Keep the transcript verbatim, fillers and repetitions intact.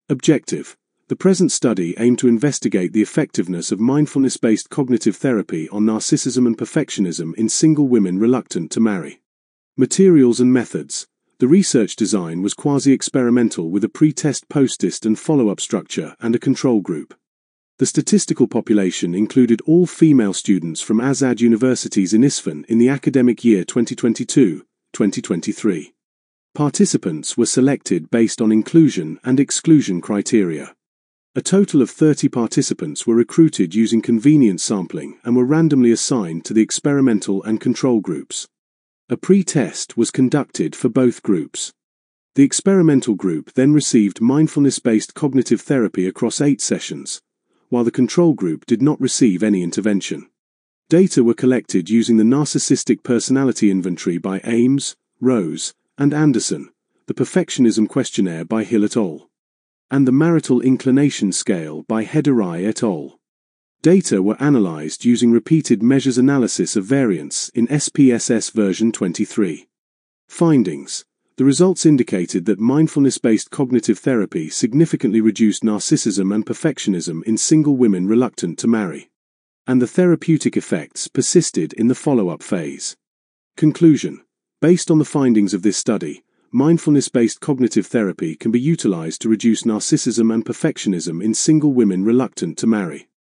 Objective: the present study aimed to investigate the effectiveness of mindfulness-based cognitive therapy on narcissism and perfectionism in single women reluctant to marry. Materials and methods: the research design was quasi-experimental with a pre-test post-test and follow-up structure and a control group. The statistical population included all female students from Azad Universities in Isfahan in the academic year twenty twenty-two twenty twenty-three. Participants were selected based on inclusion and exclusion criteria. A total of thirty participants were recruited using convenience sampling and were randomly assigned to the experimental and control groups. A pre-test was conducted for both groups. The experimental group then received mindfulness-based cognitive therapy across eight sessions, while the control group did not receive any intervention. Data were collected using the Narcissistic Personality Inventory by Ames, Rose, and Anderson, the Perfectionism Questionnaire by Hill et al., and the Marital Inclination Scale by Hederai et al. Data were analyzed using repeated measures analysis of variance in S P S S version twenty-three. Findings: the results indicated that mindfulness-based cognitive therapy significantly reduced narcissism and perfectionism in single women reluctant to marry, and the therapeutic effects persisted in the follow-up phase. Conclusion: based on the findings of this study, mindfulness-based cognitive therapy can be utilized to reduce narcissism and perfectionism in single women reluctant to marry.